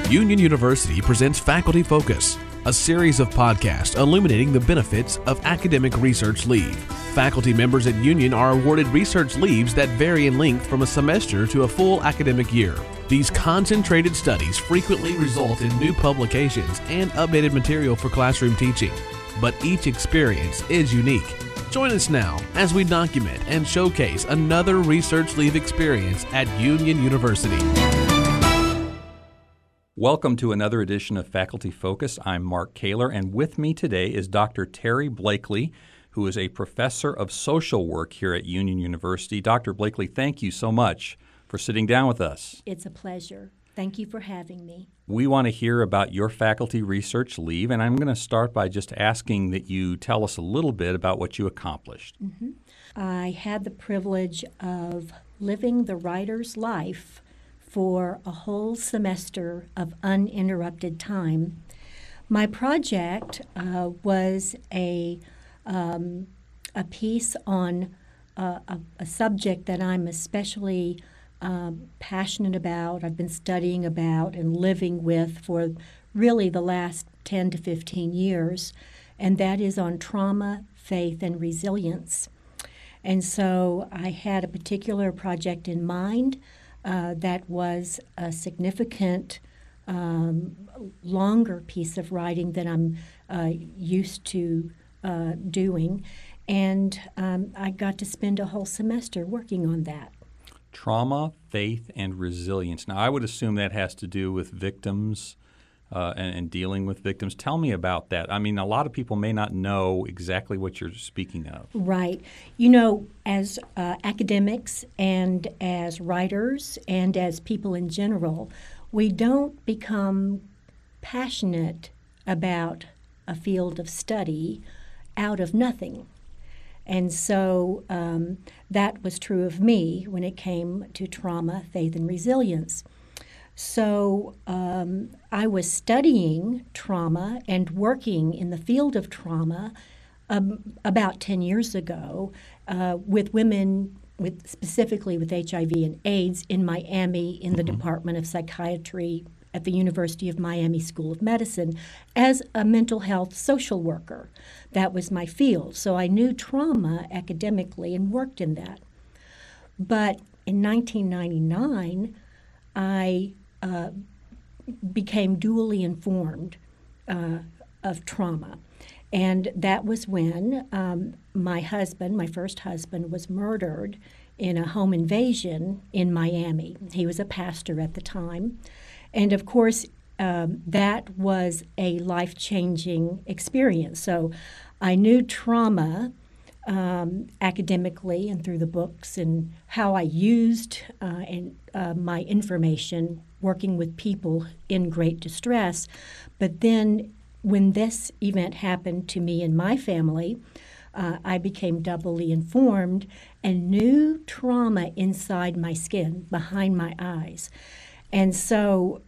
Union University presents Faculty Focus, a series of podcasts illuminating the benefits of academic research leave. Faculty members at Union are awarded research leaves that vary in length from a semester to a full academic year. These concentrated studies frequently result in new publications and updated material for classroom teaching, but each experience is unique. Join us now as we document and showcase another research leave experience at Union University. Welcome to another edition of Faculty Focus. I'm Mark Kaler, and with me today is Dr. Terry Blakely, who is a professor of social work here at Union University. Dr. Blakely, thank you so much for sitting down with us. It's a pleasure. Thank you for having me. We want to hear about your faculty research leave, and I'm going to start by just asking that you tell us a little bit about what you accomplished. I had the privilege of living the writer's life for a whole semester of uninterrupted time. My project was a piece on a subject that I'm especially passionate about, I've been studying about and living with for really the last 10 to 15 years, and that is on trauma, faith, and resilience. And so I had a particular project in mind that was a significant, longer piece of writing than I'm used to doing, and I got to spend a whole semester working on that. Trauma, faith, and resilience. Now, I would assume that has to do with victims and dealing with victims. Tell me about that. I mean, a lot of people may not know exactly what you're speaking of. Right. You know, as academics and as writers and as people in general, we don't become passionate about a field of study out of nothing. And so that was true of me when it came to trauma, faith, and resilience. So I was studying trauma and working in the field of trauma about 10 years ago with women, specifically with HIV and AIDS in Miami in the Department of Psychiatry at the University of Miami School of Medicine as a mental health social worker. That was my field. So I knew trauma academically and worked in that. But in 1999, I became dually informed of trauma. And that was when my first husband, was murdered in a home invasion in Miami. He was a pastor at the time. And of course, that was a life-changing experience. So I knew trauma academically and through the books and how I used my information working with people in great distress. But then when this event happened to me and my family, I became doubly informed and knew trauma inside my skin, behind my eyes. And so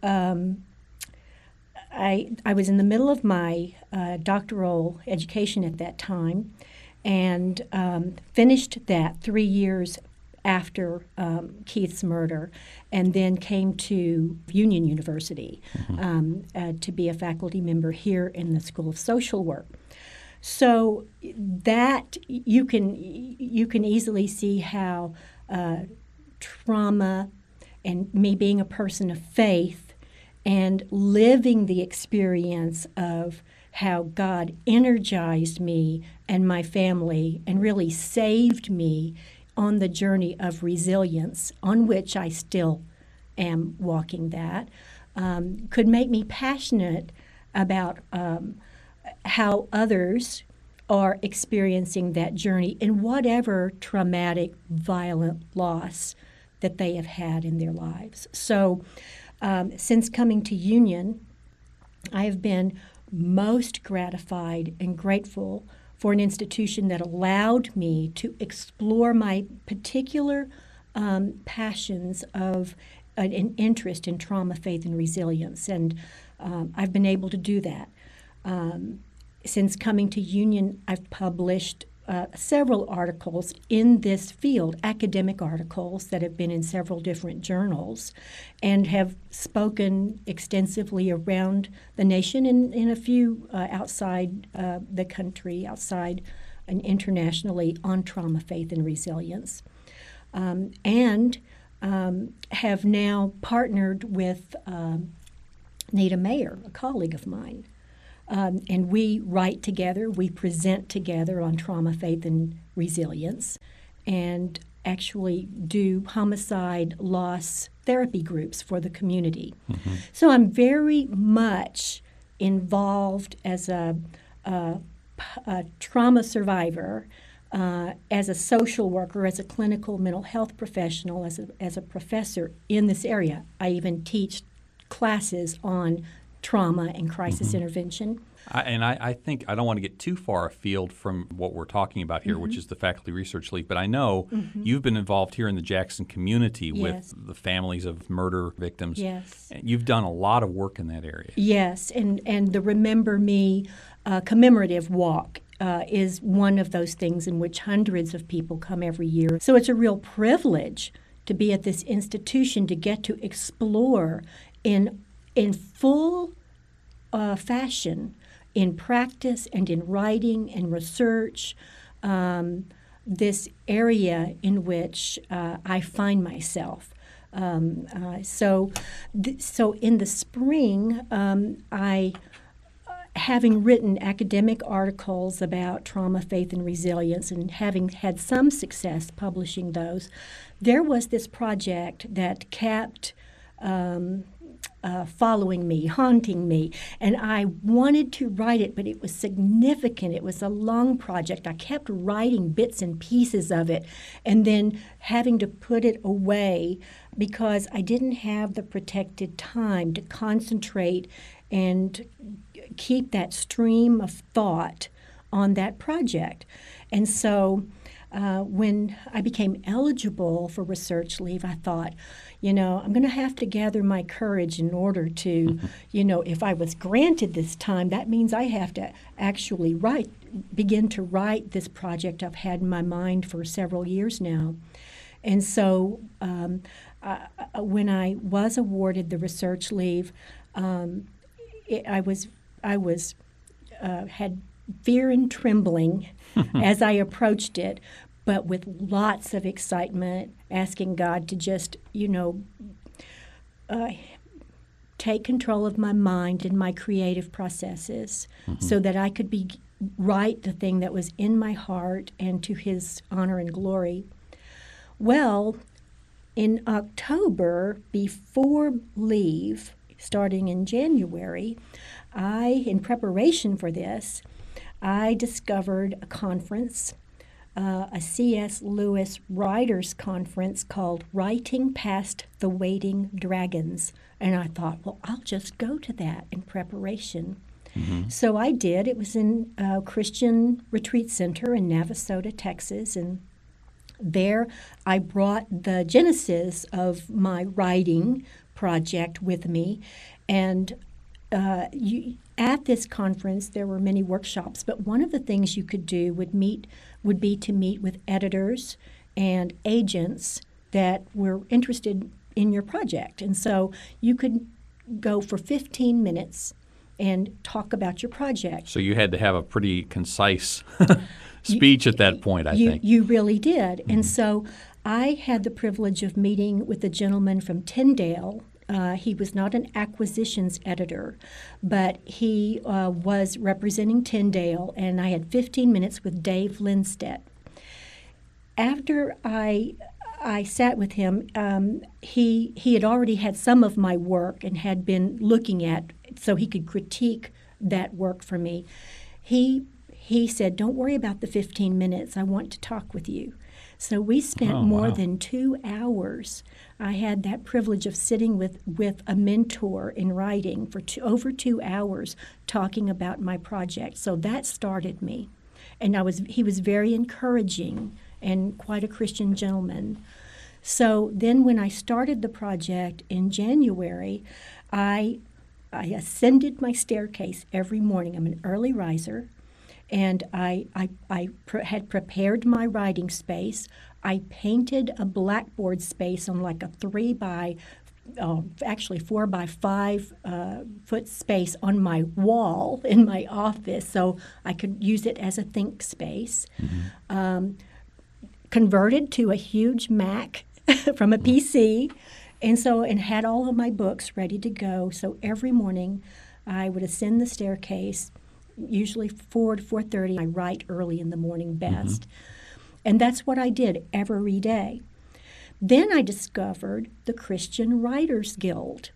I was in the middle of my doctoral education at that time and finished that 3 years after Keith's murder, and then came to Union University to be a faculty member here in the School of Social Work. So that you can easily see how trauma and me being a person of faith and living the experience of how God energized me and my family and really saved me on the journey of resilience, on which I still am walking that, could make me passionate about how others are experiencing that journey in whatever traumatic, violent loss that they have had in their lives. So since coming to Union, I have been most gratified and grateful for an institution that allowed me to explore my particular passions of an interest in trauma, faith, and resilience. And I've been able to do that. Since coming to Union, I've published several articles in this field, academic articles that have been in several different journals, and have spoken extensively around the nation and in a few outside the country, outside and internationally, on trauma, faith, and resilience. And have now partnered with Nita Mayer, a colleague of mine. And we write together, we present together on trauma, faith, and resilience, and actually do homicide loss therapy groups for the community. Mm-hmm. So I'm very much involved as a trauma survivor, as a social worker, as a clinical mental health professional, as a professor in this area. I even teach classes on trauma and crisis intervention. I think I don't want to get too far afield from what we're talking about here, which is the Faculty Research League, but I know you've been involved here in the Jackson community with the families of murder victims. Yes. You've done a lot of work in that area. Yes, and the Remember Me commemorative walk is one of those things in which hundreds of people come every year. So it's a real privilege to be at this institution, to get to explore in full fashion, in practice and in writing and research, this area in which I find myself. So in the spring, having written academic articles about trauma, faith, and resilience, and having had some success publishing those, there was this project that kept following me, haunting me, and I wanted to write it, but it was significant. It was a long project. I kept writing bits and pieces of it and then having to put it away because I didn't have the protected time to concentrate and keep that stream of thought on that project. And so when I became eligible for research leave, I thought, I'm going to have to gather my courage in order to, if I was granted this time, that means I have to actually begin to write this project I've had in my mind for several years now. And so when I was awarded the research leave, I had fear and trembling as I approached it, but with lots of excitement, asking God to just, take control of my mind and my creative processes so that I could write the thing that was in my heart and to His honor and glory. Well, in October, before leave, starting in January, in preparation for this, I discovered a conference, a C.S. Lewis Writers Conference called Writing Past the Waiting Dragons. And I thought, well, I'll just go to that in preparation. Mm-hmm. So I did. It was in a Christian Retreat Center in Navasota, Texas, and there I brought the genesis of my writing project with me. And at this conference, there were many workshops, but one of the things you could do would be to meet with editors and agents that were interested in your project. And so you could go for 15 minutes and talk about your project. So you had to have a pretty concise speech at that point, I think. You really did. Mm-hmm. And so I had the privilege of meeting with a gentleman from Tyndale. He was not an acquisitions editor, but he was representing Tyndale, and I had 15 minutes with Dave Lindstedt. After I sat with him, he had already had some of my work and had been looking at, so he could critique that work for me. He said, "Don't worry about the 15 minutes. I want to talk with you." So we spent more than 2 hours. I had that privilege of sitting with a mentor in writing for over 2 hours talking about my project. So that started me. And he was very encouraging and quite a Christian gentleman. So then when I started the project in January, I ascended my staircase every morning. I'm an early riser. and I had prepared my writing space. I painted a blackboard space on like a 4 by 5 foot space on my wall in my office, so I could use it as a think space. Converted to a huge Mac from a PC, and had all of my books ready to go. So every morning I would ascend the staircase, usually 4 to 4:30. I write early in the morning best. And that's what I did every day. Then I discovered the Christian Writers Guild.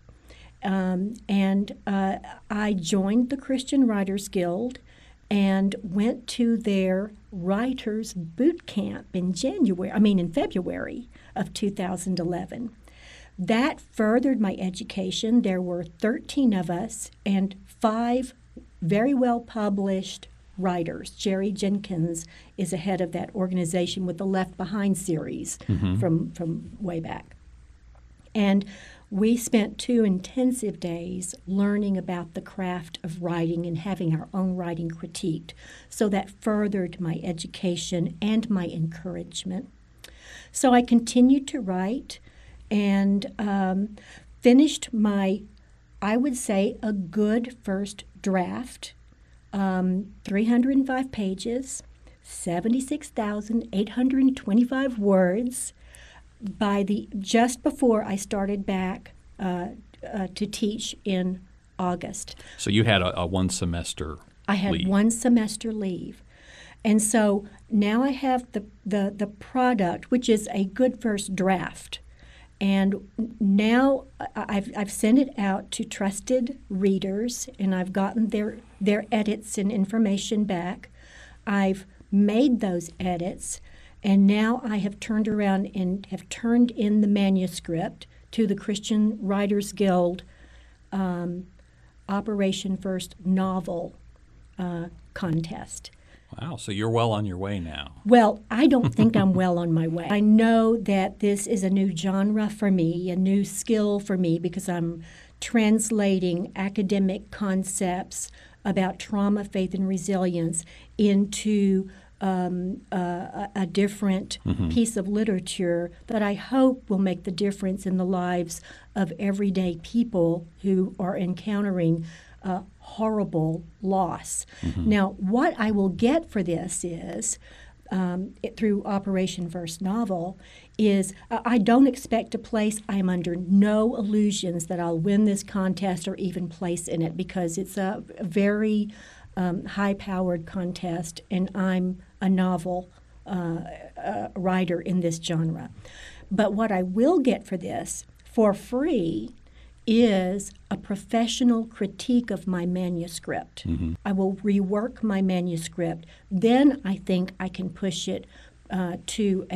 I joined the Christian Writers Guild and went to their writers boot camp in February of 2011. That furthered my education. There were 13 of us and 5 very well published writers. Jerry Jenkins is the head of that organization with the Left Behind series from way back. And we spent 2 intensive days learning about the craft of writing and having our own writing critiqued. So that furthered my education and my encouragement. So I continued to write and finished my, I would say, a good first draft. 305 pages, 76,825 words just before I started back to teach in August. So you had a 1 semester I had leave. 1 semester leave. And so now I have the product, which is a good first draft. And now I've sent it out to trusted readers, and I've gotten their edits and information back. I've made those edits, and now I have turned around and have turned in the manuscript to the Christian Writers Guild Operation First Novel contest. Wow, so you're well on your way now. Well, I don't think I'm well on my way. I know that this is a new genre for me, a new skill for me, because I'm translating academic concepts about trauma, faith, and resilience into a different piece of literature that I hope will make the difference in the lives of everyday people who are encountering horrible loss. Now, what I will get for this is, through Operation First Novel, is I don't expect to place. I'm under no illusions that I'll win this contest or even place in it, because it's a very high-powered contest, and I'm a novel writer in this genre. But what I will get for this, for free, is a professional critique of my manuscript. I will rework my manuscript. Then I think I can push it to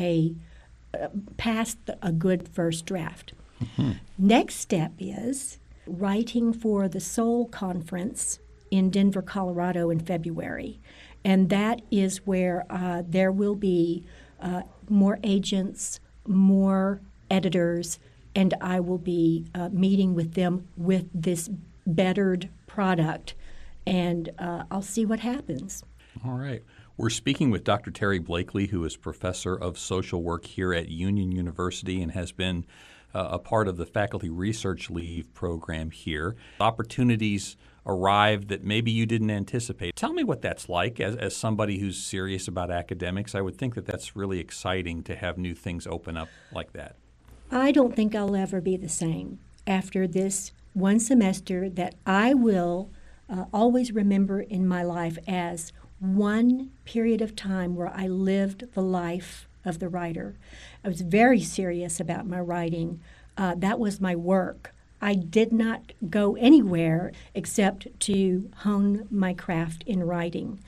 past a good first draft. Next step is writing for the Soul Conference in Denver, Colorado in February. And that is where there will be more agents, more editors, and I will be meeting with them with this bettered product, and I'll see what happens. All right. We're speaking with Dr. Terry Blakely, who is professor of social work here at Union University and has been a part of the Faculty Research Leave program here. Opportunities arrived that maybe you didn't anticipate. Tell me what that's like as somebody who's serious about academics. I would think that that's really exciting to have new things open up like that. I don't think I'll ever be the same after this 1 semester that I will always remember in my life as one period of time where I lived the life of the writer. I was very serious about my writing. That was my work. I did not go anywhere except to hone my craft in writing.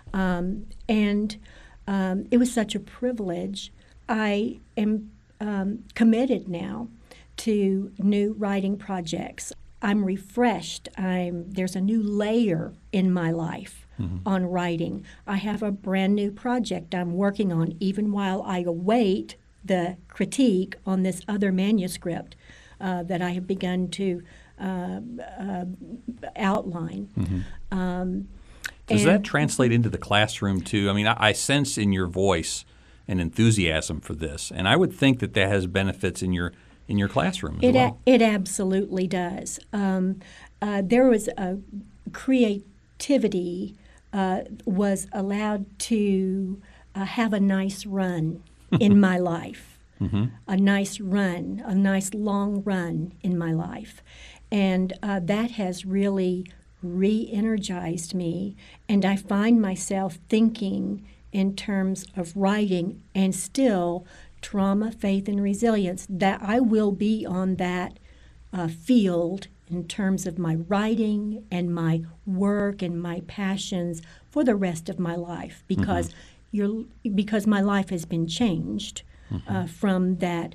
It was such a privilege. I am committed now to new writing projects. I'm refreshed. There's a new layer in my life on writing. I have a brand new project I'm working on, even while I await the critique on this other manuscript that I have begun to outline. Does that translate into the classroom too? I mean, I sense in your voice an enthusiasm for this, and I would think that has benefits in your classroom as well. It absolutely does. There was a creativity was allowed to have a nice run in my life, a nice long run in my life. And that has really re-energized me, and I find myself thinking in terms of writing and still trauma, faith, and resilience, that I will be on that field in terms of my writing and my work and my passions for the rest of my life, because because my life has been changed from that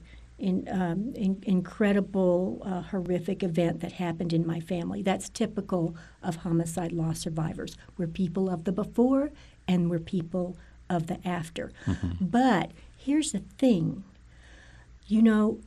incredible, horrific event that happened in my family. That's typical of homicide law survivors. We're people of the before and we're people of the after. But here's the thing. You know,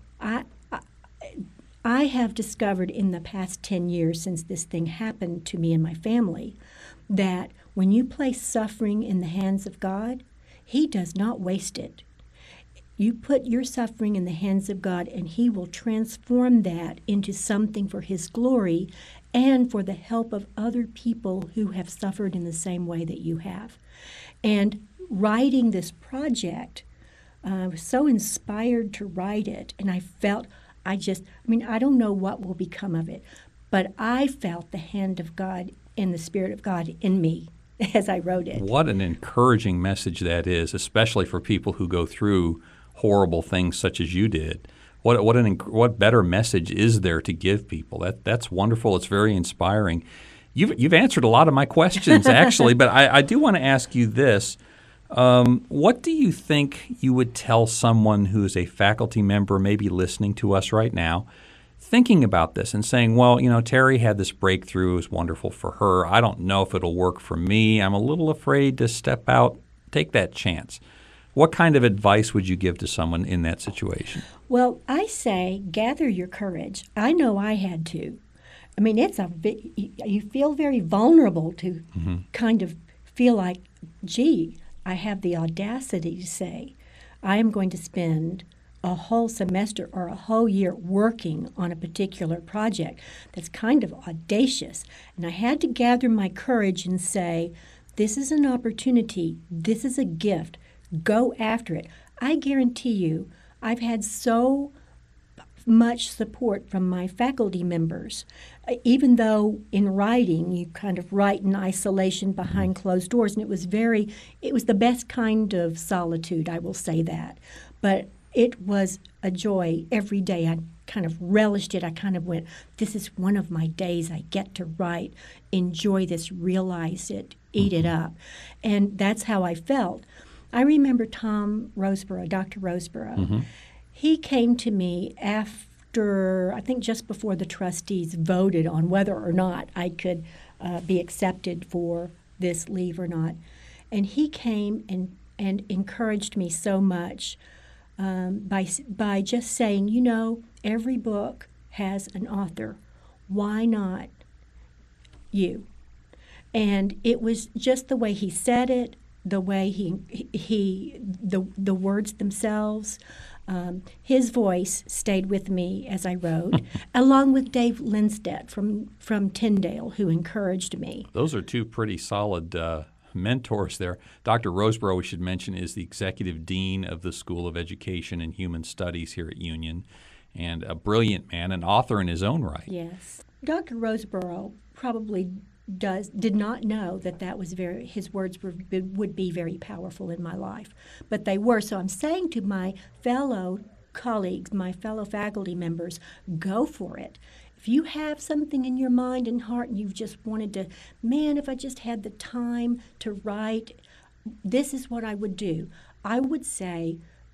I have discovered in the past 10 years since this thing happened to me and my family that when you place suffering in the hands of God, He does not waste it. You put your suffering in the hands of God, and He will transform that into something for His glory and for the help of other people who have suffered in the same way that you have. And writing this project, I was so inspired to write it, and I felt, I don't know what will become of it, but I felt the hand of God and the Spirit of God in me as I wrote it. What an encouraging message that is, especially for people who go through horrible things such as you did. What better message is there to give people? That's wonderful. It's very inspiring. You've answered a lot of my questions actually, but I do want to ask you this. What do you think you would tell someone who is a faculty member, maybe listening to us right now, thinking about this and saying, well, you know, Terry had this breakthrough. It was wonderful for her. I don't know if it'll work for me. I'm a little afraid to step out, take that chance. What kind of advice would you give to someone in that situation? Well, I say gather your courage. I know I had to. I mean, you feel very vulnerable to kind of feel like, gee, I have the audacity to say, I am going to spend a whole semester or a whole year working on a particular project. That's kind of audacious. And I had to gather my courage and say, this is an opportunity. This is a gift. Go after it. I guarantee you, I've had so much support from my faculty members. Even though in writing, you kind of write in isolation behind closed doors, and it was the best kind of solitude, I will say that. But it was a joy every day. I kind of relished it. I kind of went, this is one of my days. I get to write, enjoy this, realize it, eat it up. And that's how I felt. I remember Tom Roseborough, Dr. Roseborough. He came to me after, I think just before the trustees voted on whether or not I could be accepted for this leave or not. And he came and encouraged me so much by just saying, you know, every book has an author. Why not you? And it was just the way he said it, the way the words themselves. His voice stayed with me as I wrote, along with Dave Lindstedt from Tyndale, who encouraged me. Those are two pretty solid mentors there. Dr. Roseborough, we should mention, is the executive dean of the School of Education and Human Studies here at Union, and a brilliant man, an author in his own right. Yes. Dr. Roseborough probably did not know that was his words would be very powerful in my life, but they were. So I'm saying to my fellow colleagues, my fellow faculty members, go for it. If you have something in your mind and heart and you've just wanted to, man, if I just had the time to write, this is what I would do. I would say,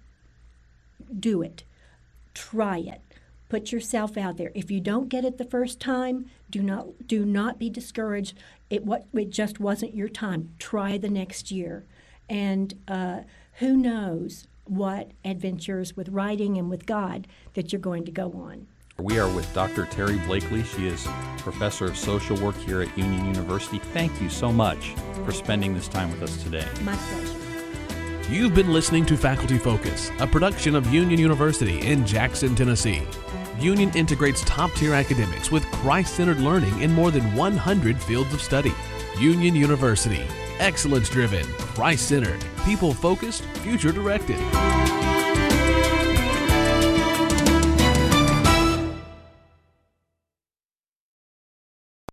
do it. Try it. Put yourself out there. If you don't get it the first time, do not be discouraged. It just wasn't your time. Try the next year. And who knows what adventures with writing and with God that you're going to go on. We are with Dr. Terry Blakely. She is Professor of Social Work here at Union University. Thank you so much for spending this time with us today. My pleasure. You've been listening to Faculty Focus, a production of Union University in Jackson, Tennessee. Union integrates top-tier academics with Christ-centered learning in more than 100 fields of study. Union University, excellence-driven, Christ-centered, people-focused, future-directed.